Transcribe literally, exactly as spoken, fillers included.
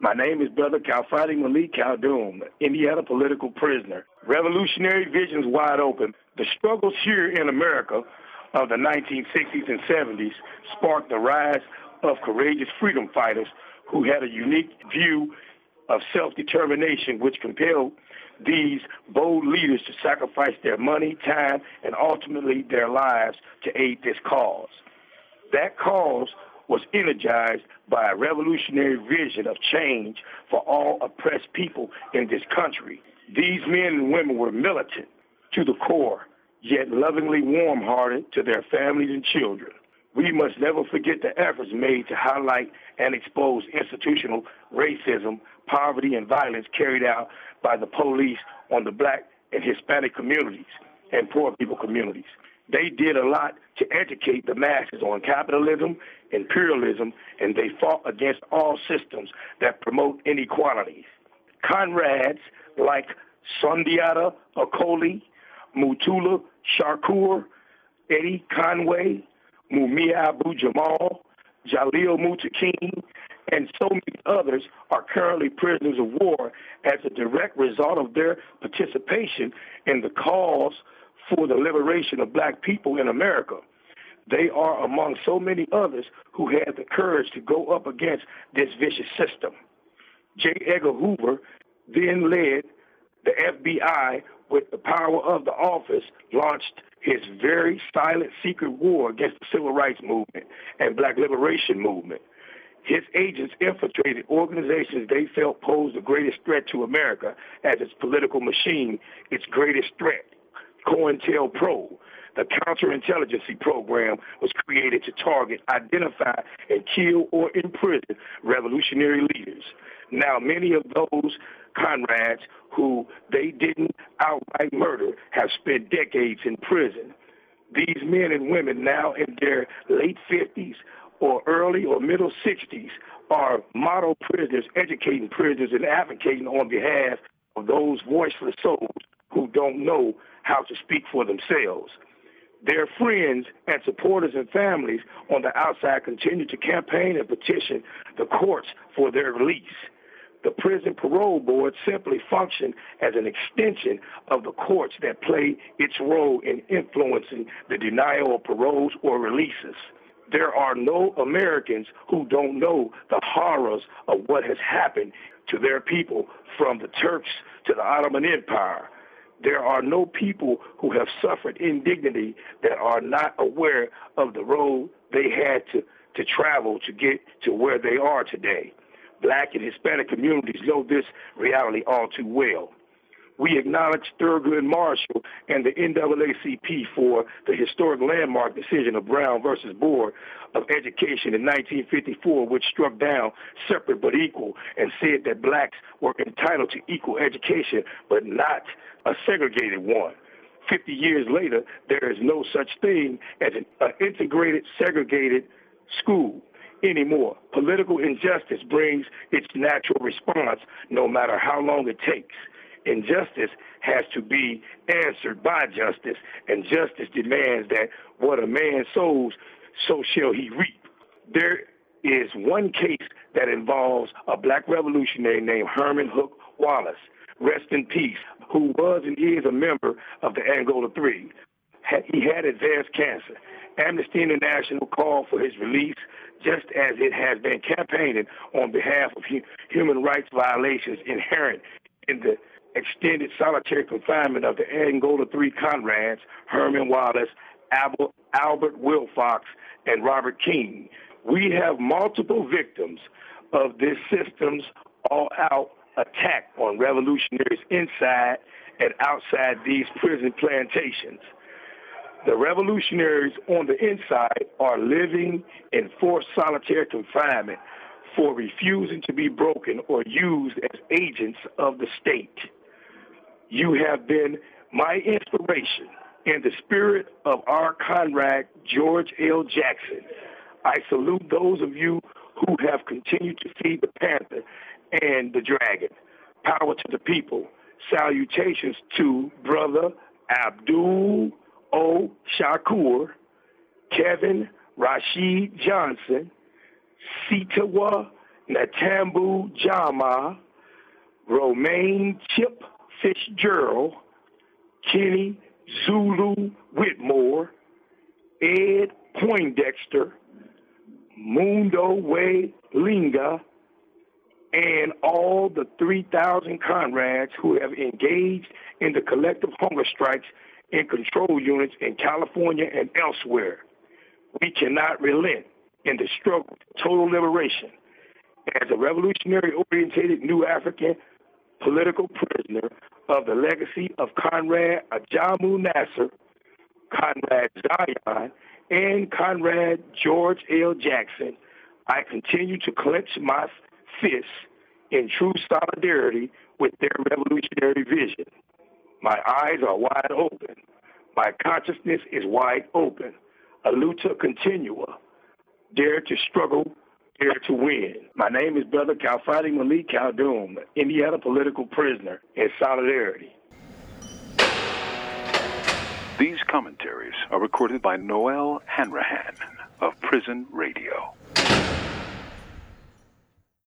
My name is Brother Kalfati Malik Khaldun, Indiana political prisoner. Revolutionary visions wide open. The struggles here in America of the nineteen sixties and seventies sparked the rise of courageous freedom fighters who had a unique view of self-determination, which compelled these bold leaders to sacrifice their money, time, and ultimately their lives to aid this cause. That cause was energized by a revolutionary vision of change for all oppressed people in this country. These men and women were militant to the core, yet lovingly warm-hearted to their families and children. We must never forget the efforts made to highlight and expose institutional racism, poverty, and violence carried out by the police on the black and Hispanic communities and poor people communities. They did a lot to educate the masses on capitalism, imperialism, and they fought against all systems that promote inequalities. Comrades like Sundiata Acoli, Mutulu Shakur, Eddie Conway, Mumia Abu-Jamal, Jalil Muttaqin, and so many others are currently prisoners of war as a direct result of their participation in the cause for the liberation of black people in America. They are among so many others who had the courage to go up against this vicious system. J. Edgar Hoover then led the F B I with the power of the office, launched his very silent secret war against the civil rights movement and black liberation movement. His agents infiltrated organizations they felt posed the greatest threat to America as its political machine, its greatest threat. COINTELPRO, the counterintelligence program, was created to target, identify, and kill or imprison revolutionary leaders. Now, many of those comrades who they didn't outright murder have spent decades in prison. These men and women now in their late fifties or early or middle sixties are model prisoners, educating prisoners and advocating on behalf of those voiceless souls who don't know how to speak for themselves. Their friends and supporters and families on the outside continue to campaign and petition the courts for their release. The prison parole board simply functions as an extension of the courts that play its role in influencing the denial of paroles or releases. There are no Americans who don't know the horrors of what has happened to their people from the Turks to the Ottoman Empire. There are no people who have suffered indignity that are not aware of the road they had to, to travel to get to where they are today. Black and Hispanic communities know this reality all too well. We acknowledge Thurgood Marshall and the N double A C P for the historic landmark decision of Brown versus Board of Education in nineteen fifty-four, which struck down separate but equal and said that blacks were entitled to equal education but not a segregated one. Fifty years later, there is no such thing as an uh, integrated, segregated school anymore. Political injustice brings its natural response no matter how long it takes. Injustice has to be answered by justice, and justice demands that what a man sows, so shall he reap. There is one case that involves a black revolutionary named Herman Hook Wallace, rest in peace, who was and is a member of the Angola Three. He had advanced cancer. Amnesty International called for his release, just as it has been campaigning on behalf of hu- human rights violations inherent in the extended solitary confinement of the Angola Three comrades, Herman Wallace, Albert, Albert Wilfox, and Robert King. We have multiple victims of this system's all-out attack on revolutionaries inside and outside these prison plantations. The revolutionaries on the inside are living in forced solitary confinement for refusing to be broken or used as agents of the state. You have been my inspiration in the spirit of our comrade George L. Jackson. I salute those of you who have continued to feed the panther and the dragon. Power to the people. Salutations to Brother Abdul O. Shakur, Kevin Rashid Johnson, Sitawa Natambu Jama, Romaine Chip Fitzgerald, Kenny Zulu Whitmore, Ed Poindexter, Mundo Way Linga, and all the three thousand comrades who have engaged in the collective hunger strikes in control units in California and elsewhere. We cannot relent in the struggle for total liberation. As a revolutionary-oriented New African political prisoner of the legacy of Conrad Ajamu Nasser, Conrad Zion, and Conrad George L. Jackson, I continue to clench my fists in true solidarity with their revolutionary vision. My eyes are wide open. My consciousness is wide open. A luta continua. Dare to struggle, dare to win. My name is Brother Kalfati Malik Khaldun, Indiana political prisoner in solidarity. These commentaries are recorded by Noel Hanrahan of Prison Radio.